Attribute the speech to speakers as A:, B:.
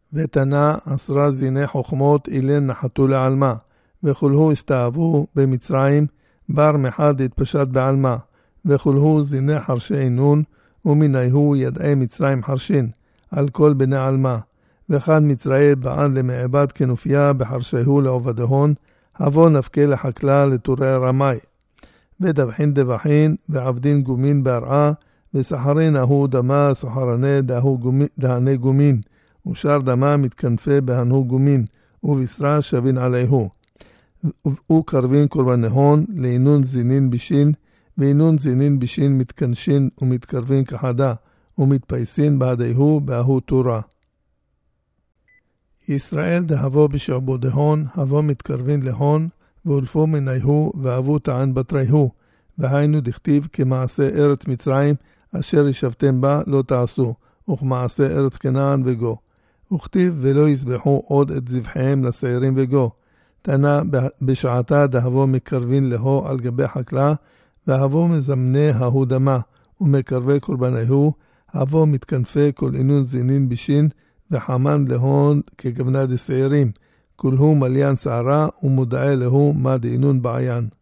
A: ותנה 10 זיני חוכמות אילן נחתו לעלמה, וכולהו הסתאבו במצרים, בר מחד התפשט בעלמה, וכולהו זיני חרשי עינון, ומיניהו ידעי מצרים חרשין, על כל בני עלמה, ואחד מצרי בען למעבד כנופיה בחרשיהו לעובדהון, הבו נפקה לחקלה לתורי רמי, ודבחין דבחין, ועבדין גומין בהרעה, וסחרין אהו דמה סוחרני דהני גומין, ושאר דמה מתכנפה בהנו גומין, ובשרה שבין עליהו. וקרבין קורבנהון לעינון זינין בישין, ועינון זינין בישין מתכנשין ומתקרבין כחדה, ומתפייסין בעדיהו באהו תורה. ישראל דהבו בשעבודהון, הבו מתקרבין להון, ואולפו מניהו, ואבו טען בתריהו, והיינו דכתיב כמעשה ארץ מצרים, אשר ישבתם בה לא תעשו, וכמעשה ארץ כנען וגו. וכתיב ולא יזבחו עוד את זבחיהם לשעירים וגו. תנה בשעתה דהבו מקרבין להו על גבי חקלה, והבו מזמני ההוא דמה, ומקרבי קורבניהו, הבו מתכנפה כל עינון זינין בישין, וחמן להון כגבנה דשעירים, כולהו מליין שערה, ומודעה להו מה דעינון בעיין.